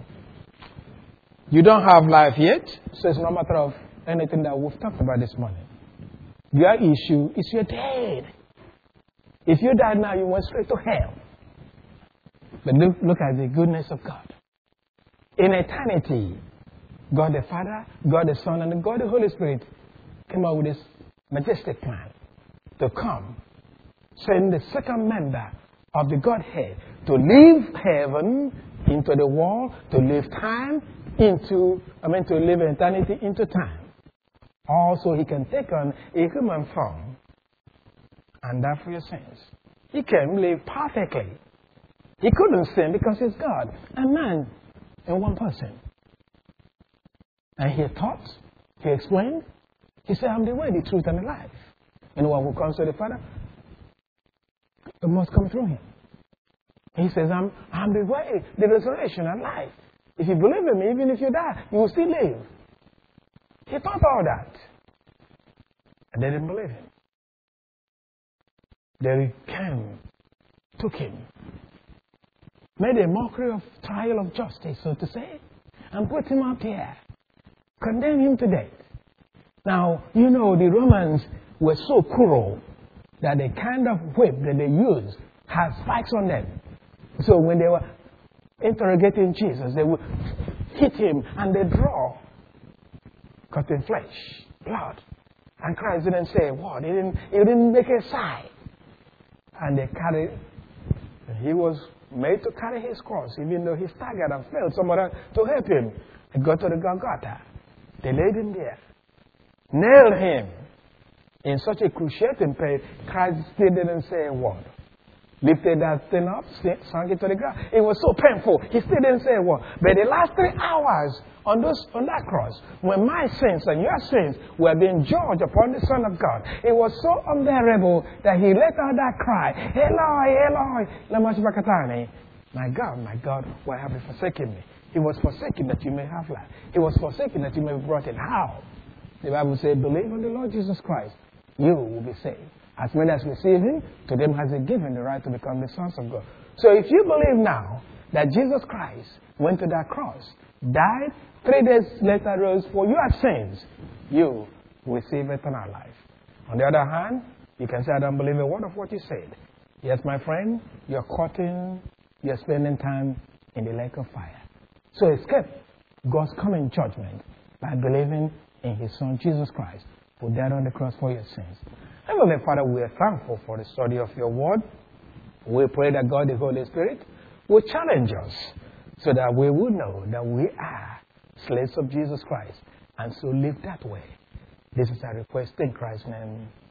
You don't have life yet, so it's no matter of anything that we've talked about this morning. Your issue is you're dead. If you died now, you went straight to hell. But look, look at the goodness of God. In eternity, God the Father, God the Son, and God the Holy Spirit came out with this majestic plan to come, send the second member of the Godhead to leave heaven into the world, to leave time into, I mean, to live eternity into time. Also, He can take on a human form and die for your sins. He can live perfectly. He couldn't sin because He's God and man in one person. And He taught, He explained, He said, I'm the way, the truth, and the life. Anyone who comes to the Father, it must come through Him. He says, I'm, I'm the way, the resurrection, and life. If you believe in me, even if you die, you will still live. He taught all that. And they didn't believe Him. They came, took Him, made a mockery of trial of justice, so to say, and put Him up there, condemned Him to death. Now, you know, the Romans were so cruel that the kind of whip that they used had spikes on them. So when they were interrogating Jesus, they would hit Him and they draw cutting flesh, blood. And Christ didn't say what. He didn't, he didn't make a sign. And they carried, He was made to carry his cross, even though he staggered and failed somebody to help him. He got to the Golgotha. They laid him there, nailed him in such a cruciating pain. Christ still didn't say a word. Lifted that thing up, sunk it to the ground. It was so painful. He still didn't say a word. But the last three hours on those on that cross, when my sins and your sins were being judged upon the Son of God, it was so unbearable that he let out that cry, Eloi, Eloi, lama sabachthani. My God, my God, why have you forsaken me? He was forsaken that you may have life. He was forsaken that you may be brought in. How? The Bible says, believe on the Lord Jesus Christ, you will be saved. As many as receive him, to them has he given the right to become the sons of God. So if you believe now that Jesus Christ went to that cross, died, three days later rose for your sins, you will receive eternal life. On the other hand, you can say, I don't believe a word of what you said. Yes, my friend, you're caught in, you're spending time in the lake of fire. So escape God's coming judgment by believing in his Son, Jesus Christ, who died on the cross for your sins. Heavenly Father, we are thankful for the study of your word. We pray that God, the Holy Spirit, will challenge us so that we will know that we are slaves of Jesus Christ and so live that way. This is our request in Christ's name.